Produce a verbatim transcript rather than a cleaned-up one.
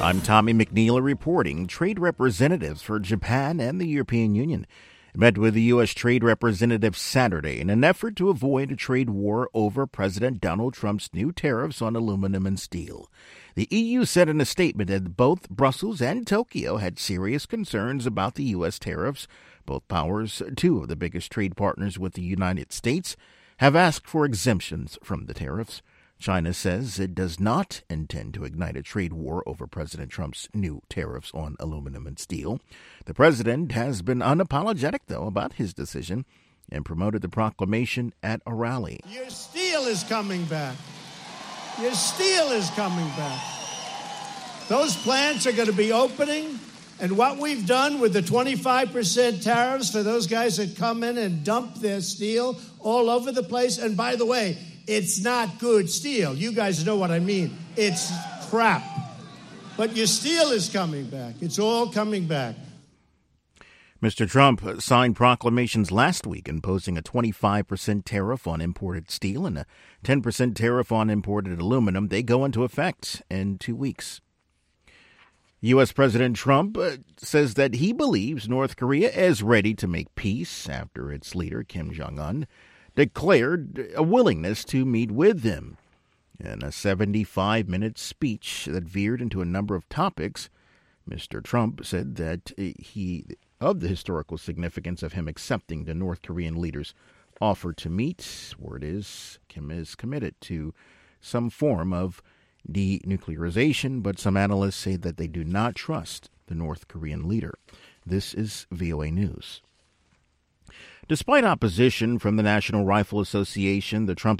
I'm Tommy McNeil reporting. Trade representatives for Japan and the European Union met with the U S trade representative Saturday in an effort to avoid a trade war over President Donald Trump's new tariffs on aluminum and steel. The E U said in a statement that both Brussels and Tokyo had serious concerns about the U S tariffs. Both powers, two of the biggest trade partners with the United States, have asked for exemptions from the tariffs. China says it does not intend to ignite a trade war over President Trump's new tariffs on aluminum and steel. The president has been unapologetic, though, about his decision and promoted the proclamation at a rally. Your steel is coming back. Your steel is coming back. Those plants are going to be opening, and what we've done with the twenty-five percent tariffs for those guys that come in and dump their steel all over the place, and by the way, it's not good steel. You guys know what I mean. It's crap. But your steel is coming back. It's all coming back. Mister Trump signed proclamations last week imposing a twenty-five percent tariff on imported steel and a ten percent tariff on imported aluminum. They go into effect in two weeks. U S. President Trump uh, says that he believes North Korea is ready to make peace after its leader, Kim Jong-un, declared a willingness to meet with him. In a seventy-five minute speech that veered into a number of topics, Mister Trump said that he, of the historical significance of him accepting the North Korean leader's offer to meet, word is Kim is committed to some form of denuclearization, but some analysts say that they do not trust the North Korean leader. This is V O A News. Despite opposition from the National Rifle Association, the Trump